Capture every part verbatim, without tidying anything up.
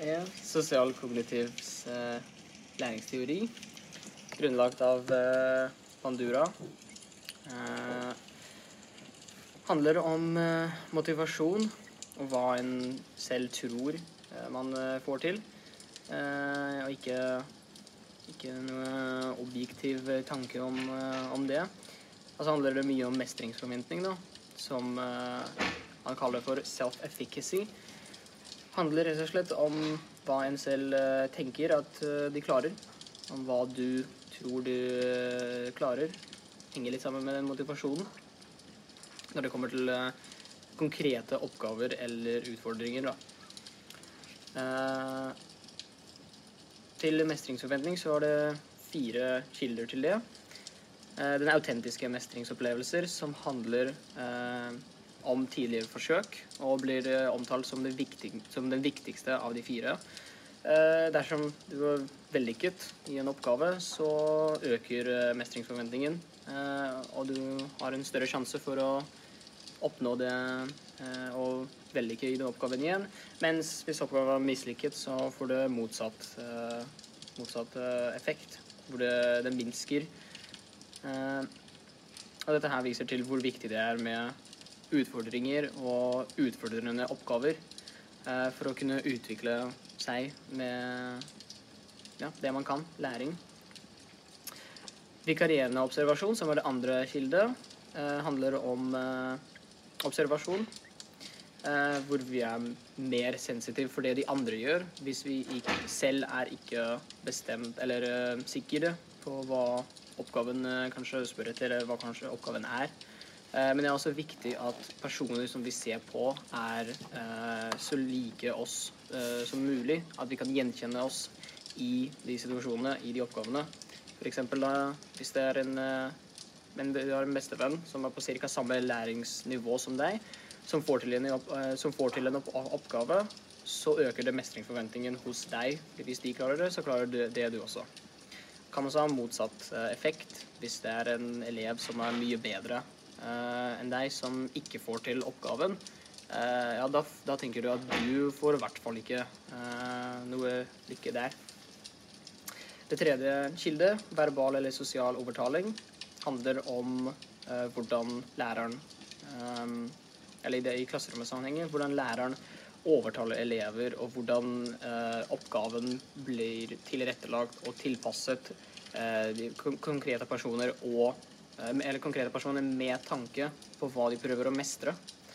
er sosialkognitivs eh, læringsteori, grunnlagt av eh, Bandura. Eh, handler om eh, motivasjon og hva en selv tror eh, man eh, får til, eh, og ikke, ikke noe objektiv tanke om, eh, om det. Og så handler det mye om mestringsforventning, da, som eh, man kaller for self-efficacy. Handler rett og slett om hva en selv uh, tenker at uh, de klarer, om hva du tror du uh, klarer, henger litt sammen med den motivasjonen. Når det kommer til uh, konkrete oppgaver eller utfordringer, da. Uh, til mestringsforventning så var det fire kilder til det. Uh, den autentiske mestringsopplevelser som handler uh, om tidligere forsøk, og blir omtalt som, det viktig, som den viktigste av de fire. Eh, dersom du er vellykket i en oppgave, så øker mestringsforventningen, eh, og du har en større sjanse for å oppnå det eh, og vellykke i den oppgaven igjen. Mens hvis oppgaven er mislykket, så får du motsatt, eh, motsatt eh, effekt, hvor det, den minsker. Eh, og dette her viser til hvor viktig det er med utfordringer og utfordrende oppgaver eh, for å kunne utvikle seg med ja, det man kan, læring. Vikarierende observasjon, som er det andre kildet, eh, handler om eh, observasjon, eh, hvor vi er mer sensitive for det de andre gjør, hvis vi ikke, selv er ikke bestemt eller eh, sikre på hva oppgaven eh, kanskje spør etter, eller hva kanskje oppgaven er. Men det er også viktig at personer som vi ser på er eh, så like oss eh, som mulig, at vi kan gjenkjenne oss i de situasjonene, i de oppgavene. For eksempel da, hvis det er en, eh, men du har en bestevenn som er på cirka samme læringsnivå som deg, som får til en, eh, som får til en opp oppgave, så øker det mestringsforventningen hos deg. Hvis de klarer det, så klarer du det du også. Kan også ha motsatt eh, effekt hvis det er en elev som er mye bedre Uh, enn deg som ikke får til oppgaven, uh, ja, da, da tenker du at du får i hvert fall ikke uh, noe lykke der. Det tredje kilde, verbal eller sosial overtaling, handler om uh, hvordan læreren, um, eller i, det, i klasserommet-sammenhengen, hvordan læreren overtaler elever, og hvordan uh, oppgaven blir tilrettelagt og tilpasset uh, de kon konkrete personer og eller konkrete personer med tanke på hva de prøver å mestre.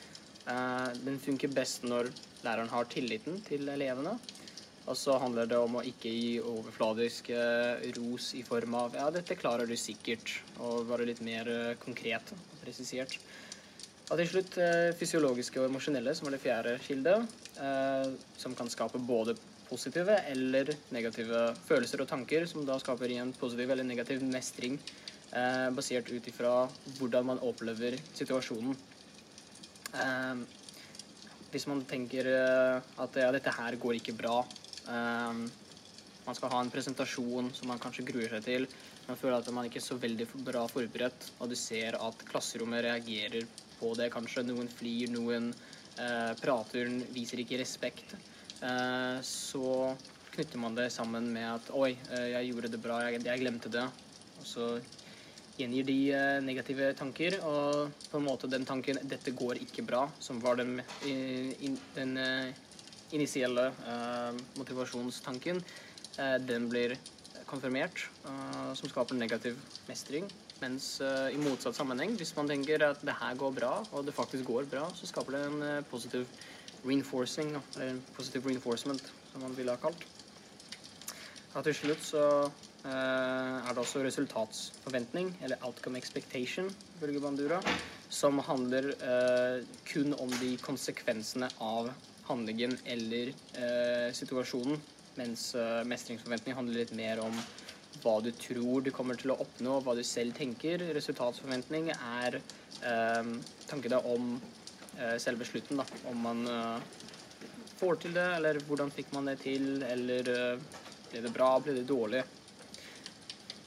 Den funker best når læreren har tilliten til elevene, og så handler det om å ikke gi overfladisk ros i form av ja, dette klarer du sikkert, og være litt mer konkret og presisert. Og til slutt fysiologiske og emosjonelle, som er det fjerde kildet, som kan skape både positive eller negative følelser og tanker, som da skaper igjen positiv eller negativ mestring, Eh, basert ut ifra hvordan man opplever situasjonen. Eh, hvis man tenker eh, at ja, dette her går ikke bra, eh, man skal ha en presentasjon som man kanskje gruer seg til, man føler at man ikke er så veldig bra forberedt, og du ser at klasserommet reagerer på det, kanskje noen flyr, noen eh, prater, viser ikke respekt, eh, så knytter man det sammen med at oi, jeg gjorde det bra, jeg, jeg glemte det, og så gjengir de uh, negative tanker, og på en måte den tanken, dette går ikke bra, som var den, in, den uh, initielle uh, motivasjonstanken, uh, den blir konfirmert, uh, som skaper negativ mestring, mens uh, i motsatt sammenheng, hvis man tenker at det her går bra, og det faktisk går bra, så skaper det en uh, positiv reinforcing, eller en positiv reinforcement, som man ville ha kalt. Og til slutt så Uh, er det også resultatsforventning, eller outcome expectation, ifølge Bandura, som handler uh, kun om de konsekvensene av handlingen eller uh, situasjonen, mens uh, mestringsforventning handler litt mer om hva du tror du kommer til å oppnå, hva du selv tenker. Resultatsforventning er uh, tankene om uh, selve slutten, da, om man uh, får til det, eller hvordan fikk man det til, eller uh, ble det bra, ble det dårlig.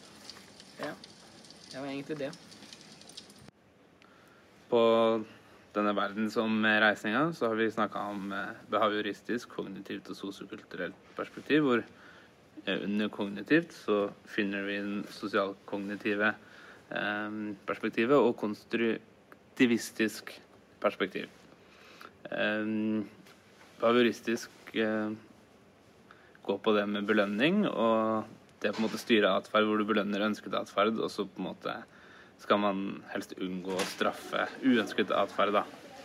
Ja, det var egentlig det. På denne verdensomreisninga, så har vi snakket om behavioristisk, kognitivt og sosiokulturelt perspektiv, hvor under kognitivt så finner vi den sosialkognitive eh, perspektivet og konstruktivistisk perspektiv. Eh, behavioristisk eh, går på det med belønning, og det er på en måte styre atferd hvor du belønner ønsket atferd, og så på en måte skal man helst unngå å straffe uønsket atferd, da.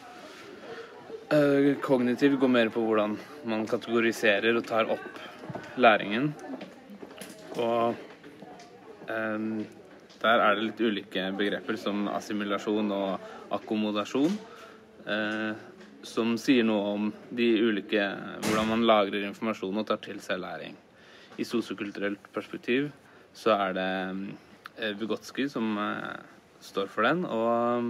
Uh, kognitiv går mer på hvordan man kategoriserer og tar opp læringen. Og um, der er det litt ulike begreper som assimilasjon og akkommodasjon, uh, som sier noe om de ulike, hvordan man lagrer informasjon og tar til seg læring. I sosiokulturelt perspektiv så er det Vygotsky som uh, står for den, og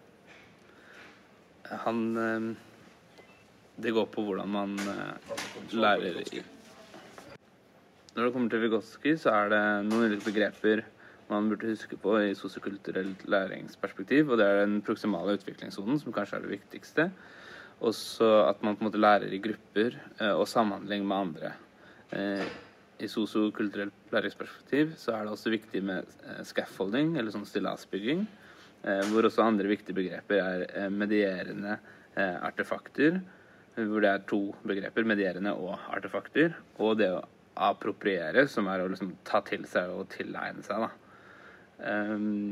uh, han uh, det går på hvordan man uh, lærer i. Når det kommer til Vygotsky så er det noen ulike begreper man burde huske på i sosiokulturelt læringsperspektiv, og det er den proksimale utviklingssonen som kanskje er det viktigste. Også at man på en måte lærer i grupper uh, og samhandling med andre. Uh, I sosiokulturelt læringsperspektiv så er det også viktig med eh, scaffolding, eller sånn stillasbygging, eh, hvor også andre viktige begreper er eh, medierende eh, artefakter, hvor det er to begreper, medierende og artefakter, og det å appropriere, som er å liksom ta til seg og tilegne seg, da. Um,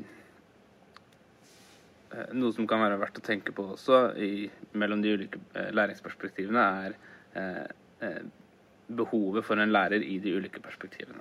noe som kan være verdt å tenke på også i, mellom de ulike eh, læringsperspektivene er eh, eh, behovet for en lærer i de ulike perspektivene.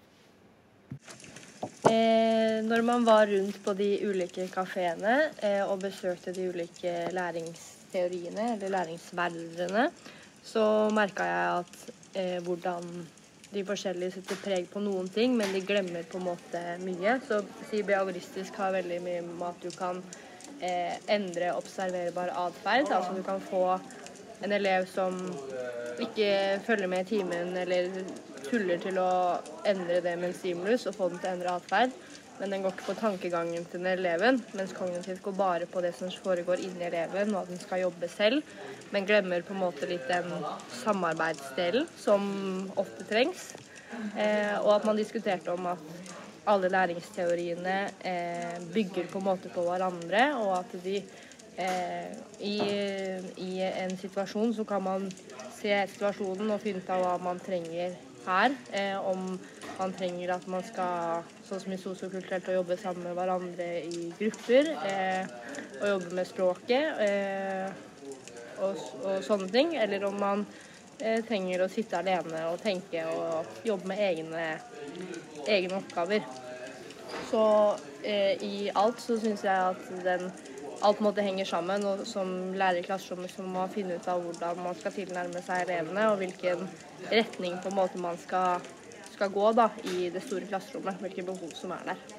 Eh, når man var rundt på de ulike kaféene eh, og besøkte de ulike læringsteoriene eller læringsverdene, så merket jeg at eh, hvordan de forskjellige setter preg på noen ting, men de glemmer på en måte mye. Så si behavioristisk har veldig mye med at du kan eh, endre observerbar atferd, altså du kan få en elev som ikke følger med i timen eller tuller til å endre det med en stimulus og få den til å endre atferd, men den går ikke på tankegangen til den eleven, mens kognitivt går bare på det som foregår inni eleven og at den skal jobbe selv, men glemmer på en måte litt den samarbeidsdelen som ofte trengs, eh, og at man diskuterte om at alle læringsteoriene eh, bygger på en måte på hverandre, og at de Eh, i, i en situasjon så kan man se situasjonen og finne ut av hva man trenger her. Eh, om man trenger at man skal, sånn som i sosiokulturelt, å jobbe sammen med hverandre i grupper, eh, og jobbe med språket eh, og, og sånne ting. Eller om man eh, trenger å sitte alene og tenke og jobbe med egne, egne oppgaver. Så eh, i alt så synes jeg at den alt måte henger sammen, og som lærer i klasserommet så må man finne ut av hvordan man skal tilnærme seg elevene, og hvilken retning på en måte man skal, skal gå da, i det store klasserommet, hvilke behov som er der.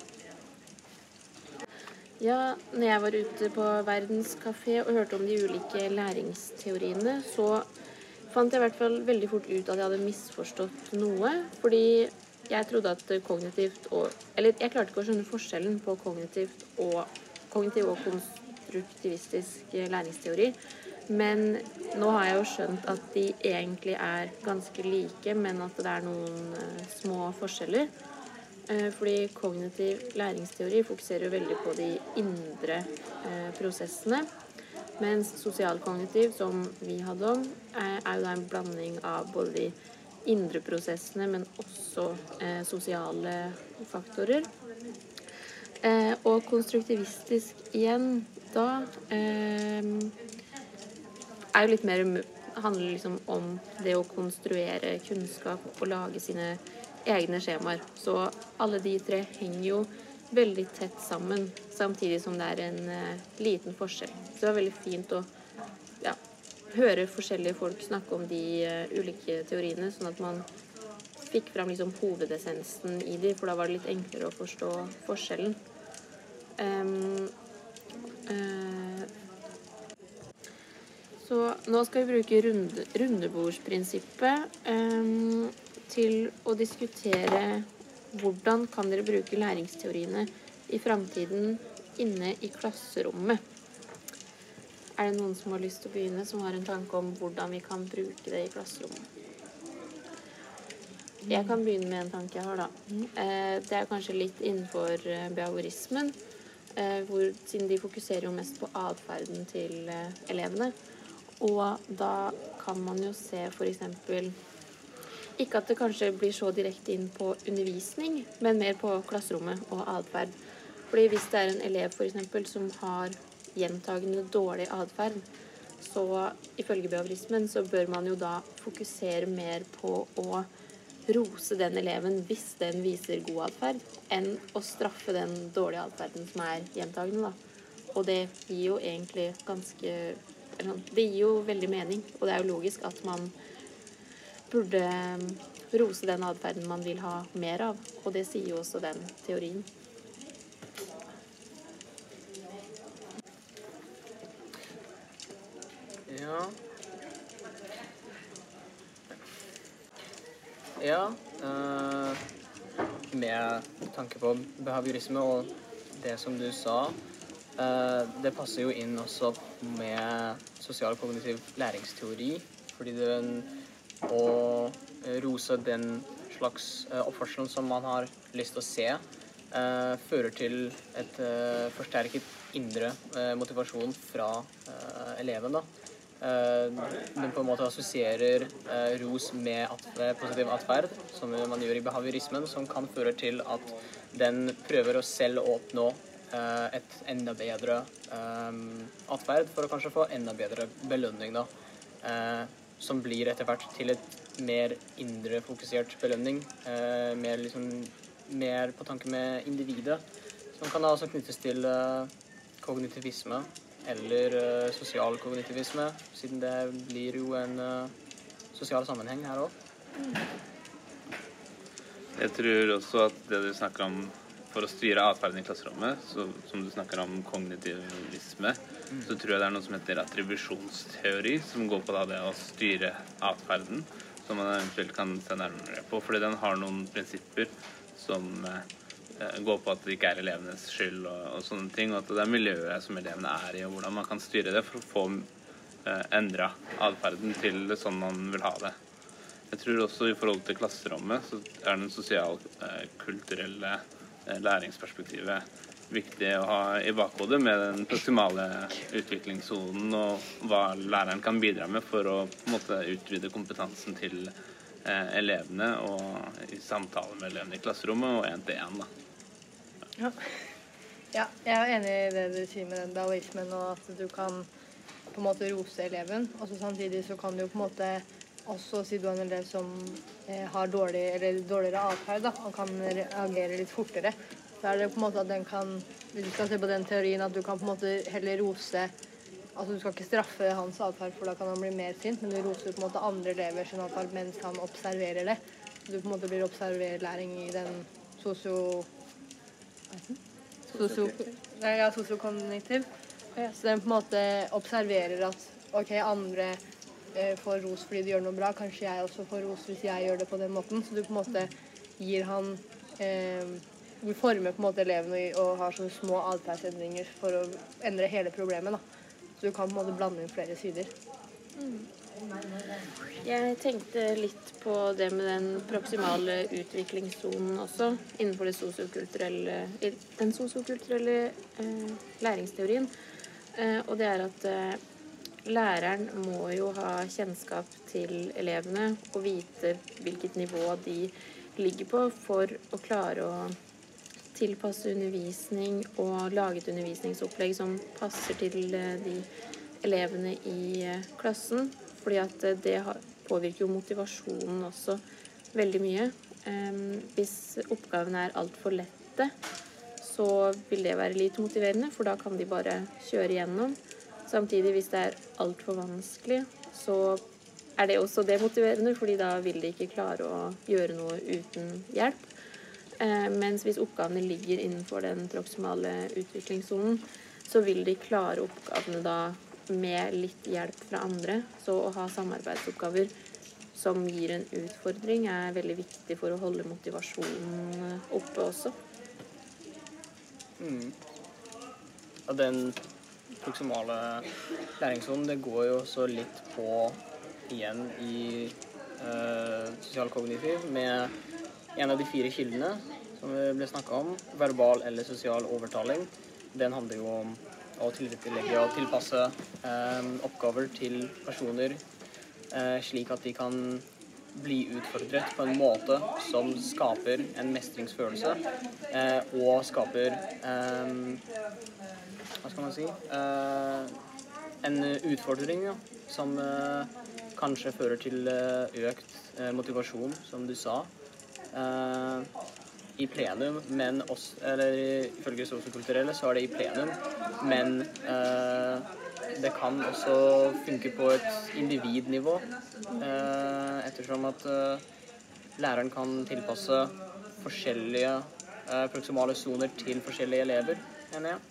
Ja, når jeg var ute på Verdens Café og hørte om de ulike læringsteoriene, så fant jeg i hvert fall veldig fort ut at jeg hadde misforstått noe, fordi jeg trodde at kognitivt og, eller jeg klarte ikke å skjønne forskjellen på kognitivt og kognitiv og konstruktivistisk læringsteori, men nå har jeg jo skjønt at de egentlig er ganske like, men at det er noen uh, små forskjeller. Uh, fordi kognitiv læringsteori fokuserer veldig på de indre uh, prosessene, mens sosialkognitiv, som vi hadde om, er, er jo da en blanding av både de indre prosessene, men også uh, sosiale faktorer. Eh, og konstruktivistisk igjen da eh, er jo litt mer handler liksom om det å konstruere kunnskap og lage sine egne skjemaer. Så alle de tre henger jo veldig tett sammen, samtidig som det er en eh, liten forskjell. Så det var veldig fint å ja, høre forskjellige folk snakke om de uh, ulike teoriene, sånn at man fikk fram liksom hovedessensen i de, for da var det litt enklere å forstå forskjellen. Um, uh, så nå skal vi bruke runde, rundebordsprinsippet um, til å diskutere hvordan kan dere bruke læringsteoriene i fremtiden inne i klasserommet. er det noen som har lyst til å begynne, som har en tanke om hvordan vi kan bruke det i klasserommet? Jeg kan begynne med en tanke jeg har, da. Eh, det er kanskje litt innenfor eh, behaviorismen, eh, hvor, siden de fokuserer jo mest på adferden til eh, elevene. Og da kan man jo se for eksempel, ikke at det kanskje blir så direkte inn på undervisning, men mer på klasserommet og adferd. Fordi hvis det er en elev for eksempel som har gjentagende dårlig adferd, så ifølge behaviorismen så bør man jo da fokusere mer på å rose den eleven hvis den viser god adferd, enn å straffe den dårlige adferden som er gjentagende, da. Og det gir jo egentlig ganske, eller, det gir jo veldig mening, og det er jo logisk at man burde rose den adferden man vil ha mer av, og det sier jo også den teorien. Ja. Ja, eh, med tanke på behaviorisme og det som du sa, eh, det passer jo inn også med sosial kognitiv læringsteori, fordi den å rose den slags eh, oppførselen som man har lyst til å se, eh, fører til et eh, forsterket indre eh, motivasjon fra eh, eleven, da. Uh, den på en måte assosierer uh, ros med at, uh, positiv atferd, som man gjør i behaviorismen, som kan føre til at den prøver å selv oppnå uh, et enda bedre um, atferd for å kanskje få enda bedre belønning, da. Uh, som blir etter hvert til et mer indre fokusert belønning, uh, mer, liksom, mer på tanke med individet, som kan da også knyttes til uh, kognitivisme, eller uh, sosial kognitivisme, siden det blir jo en uh, sosial sammenheng her også. Jeg tror også at det du snakker om for å styre atferden i klasserommet, så, som du snakker om kognitivisme, mm. så tror jeg det er noe som heter attribusjonsteori, som går på da, det å styre atferden, som man eventuelt kan se nærmere på, fordi den har noen prinsipper som eh, går på at det ikke er elevenes skyld og, og sånne ting, og at det er miljøet som elevene er i, og hvordan man kan styre det for å få eh, endret adferden til sånn man vil ha det. Jeg tror også i forhold til klasserommet så er den sosial-kulturelle eh, læringsperspektivet viktig å ha i bakhodet med den proximale utviklingssonen og hva læreren kan bidra med for å på en måte utvide kompetansen til eh, elevene og i samtale med elevene i klasserommet og en til en, da. Ja. ja, jeg er enig i det du sier med den daoismen, og at du kan på en måte rose eleven, og så samtidig så kan du på en måte også si du er en elev som eh, har dårlig, eller dårligere atferd, da, og kan reagere litt fortere. Så er det på en måte at den kan, hvis du skal se på den teorien, at du kan på en måte heller rose, altså du skal ikke straffe hans atferd, for da kan han bli mer sint, men du roser på en måte andre elever sin atferd mens han observerer det. Så du på en måte blir observerlæring i den sosio... Sosio, ja, sosiokognitiv. Så den på en måte observerer at ok, andre eh, får ros fordi de gjør noe bra, kanskje jeg også får ros hvis jeg gjør det på den måten. Så du på en måte gir han eh, du former på en måte elevene og har sånne små adferdsendringer for å endre hele problemet, da. Så du kan på en måte blande inn flere sider. Mm. Jeg tenkte litt på det med den proksimale utviklingssonen også, innenfor det sosiokulturelle, den sosiokulturelle eh, læringsteorien. Eh, og det er at eh, læreren må jo ha kjennskap til elevene og vite hvilket nivå de ligger på for å klare å tilpasse undervisning og lage et undervisningsopplegg som passer til eh, de elevene i eh, klassen. Fordi at det påvirker jo motivasjonen også veldig mye. Hvis oppgavene er alt for lette, så vil det være lite motiverende, for da kan de bare kjøre igjennom. Samtidig, hvis det er alt for vanskelig, så er det også demotiverende, fordi da vil de ikke klare å gjøre noe uten hjelp. Mens hvis oppgavene ligger innenfor den proksimale utviklingssonen, så vil de klare oppgavene da med litt hjelp fra andre. Så å ha samarbeidsoppgaver som gir en utfordring er veldig viktig for å holde motivasjonen oppe også. Mm. Og den proksimale læringssonen, det går jo også litt på igjen i uh, sosialkognitiv med en av de fire kildene som vi ble snakket om, verbal eller sosial overtaling. Den handler jo om å tilrettelegge og tilpasse uh, oppgaver til personer uh, slik at de kan bli utfordret på en måte som skaper en mestringsfølelse uh, og skaper um, hva skal man si, uh, en utfordring ja, som uh, kanskje fører til uh, økt uh, motivasjon, som du sa, uh, i plenum, men også, eller ifølge sosiokulturelle så er det i plenum, men uh, det kan også funke på et individnivå, uh, ettersom at uh, læreren kan tilpasse forskjellige uh, proksimale soner til forskjellige elever, mener jeg.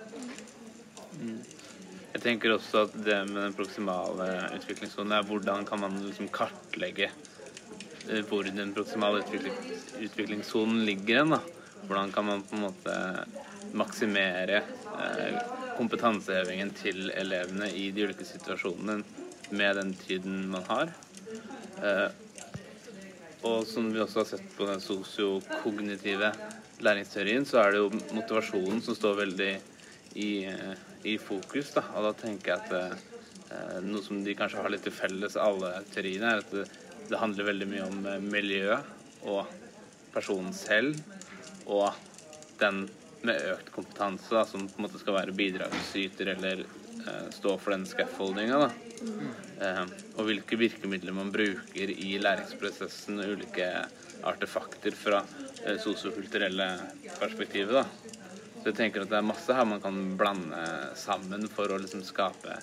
Jeg tenker også at det med den proksimale utviklingssonen er hvordan kan man liksom kartlegge hvor den proksimale utvikling, utviklingssonen ligger hen, da. Hvordan kan man på en måte maksimere eh, kompetansehevingen til elevene i de ulike situasjonene med den tiden man har. Eh, og som vi også har sett på den sosiokognitive læringsteorien, så er det jo motivasjonen som står veldig i i fokus, da. Og da tenker jeg at eh, noe som de kanskje har litt til felles, alle teoriene, er at det, det handler veldig mye om eh, miljø og personen selv, og den med økt kompetanse, da, som på en måte skal være bidragsyter eller eh, stå for den scaffoldinga, da. Mm. Eh, og hvilke virkemidler man bruker i læringsprosessen, og ulike artefakter fra eh, sosiokulturelle perspektivet, da. Så jeg tenker at det er masse her man kan blande sammen for å liksom skape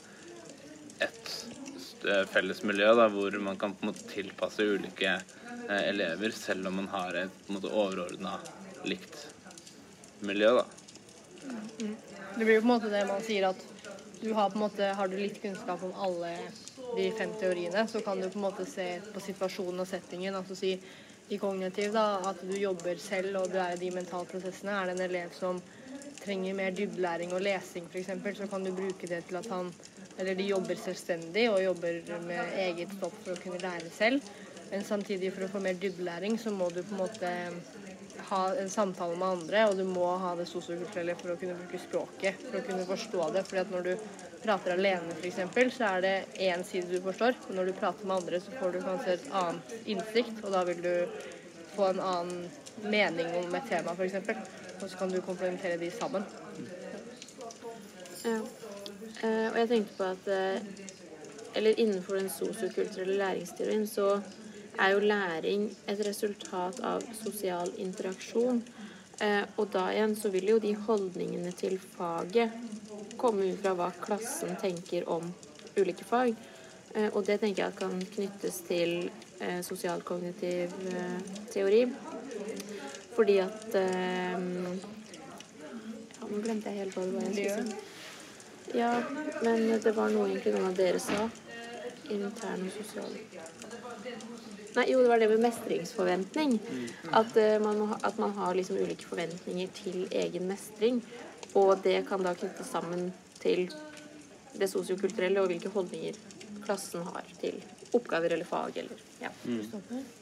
et felles miljø, da, hvor man kan på en måte tilpasse ulike eh, elever, selv om man har et på en måte overordnet likt miljø, da. Mm. Det blir jo på en måte det man sier at du har på en måte, har du litt kunnskap om alle de fem teoriene, så kan du på en måte se på situasjonen og settingen, altså si i kognitiv da, at du jobber selv og du er i de mentale prosessene. Er det en elev som trenger mer dybdelæring og lesing for eksempel, så kan du bruke det til at han, eller de jobber selvstendig og jobber med eget stopp for å kunne lære selv. Men samtidig for å få mer dybdelæring så må du på en måte ha en samtale med andre, og du må ha det sosiokulturelle for å kunne bruke språket, for å kunne forstå det. Fordi at når du prater alene for eksempel, så er det en side du forstår, og når du prater med andre så får du kanskje et annet innsikt, og da vil du få en annen mening om et tema for eksempel. Og så kan du komplementere de sammen. Ja, og jeg tenkte på at eller innenfor den sosiokulturelle læringsteorien så er jo læring et resultat av sosial interaksjon. Og da igjen så vil jo de holdningene til faget komme ut fra hva klassen tenker om ulike fag. Og det tenker jeg kan knyttes til sosialkognitiv teori. Fordi at um, ja, nå glemte jeg helt hva det var jeg skulle si. Ja, men det var noe egentlig noen av dere sa. Intern og sosial. Nei, jo, det var det med mestringsforventning. At, uh, man, at man har liksom ulike forventninger til egen mestring. Og det kan da knyttes sammen til det sosiokulturelle og hvilke holdninger klassen har til oppgaver eller fag. Eller, ja. Mm.